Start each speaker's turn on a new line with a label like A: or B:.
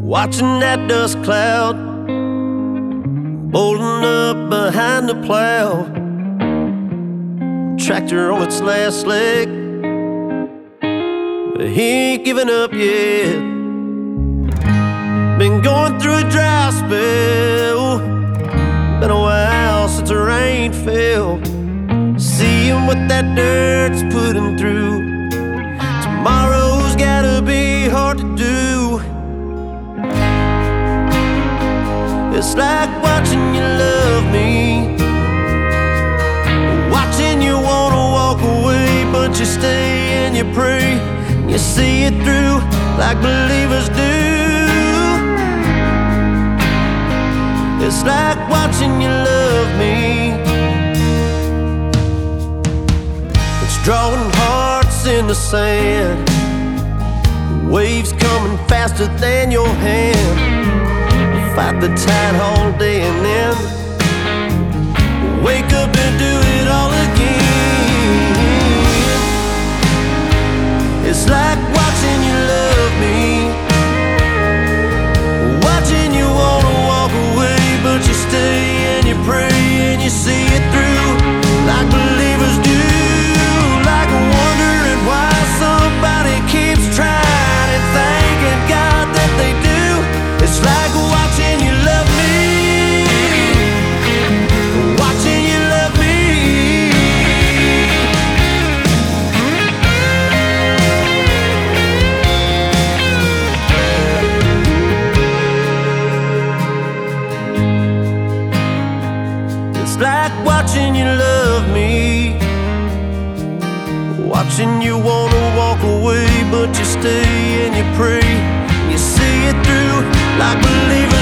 A: Watching that dust cloud bolting up behind the plow, tractor on its last leg, but he ain't giving up yet. Been going through a dry spell, been a while since the rain fell. Seeing what that dirt's putting through, tomorrow's gotta be hard to do. It's like watching you love me, watching you wanna walk away, but you stay and you pray, and you see it through like believers do. It's like watching you love me. It's drawing hearts in the sand, waves coming faster than your hand. Fight the tide all day and then wake up and do it all again. It's like watching you love me, watching you wanna walk away, but you stay and you pray and you see it through like believers do. Like wondering why somebody keeps trying and thanking God that they do. It's like watching you love me, watching you love me. It's like watching you love me, watching you wanna walk away, but you stay and you pray, and you see it through like believers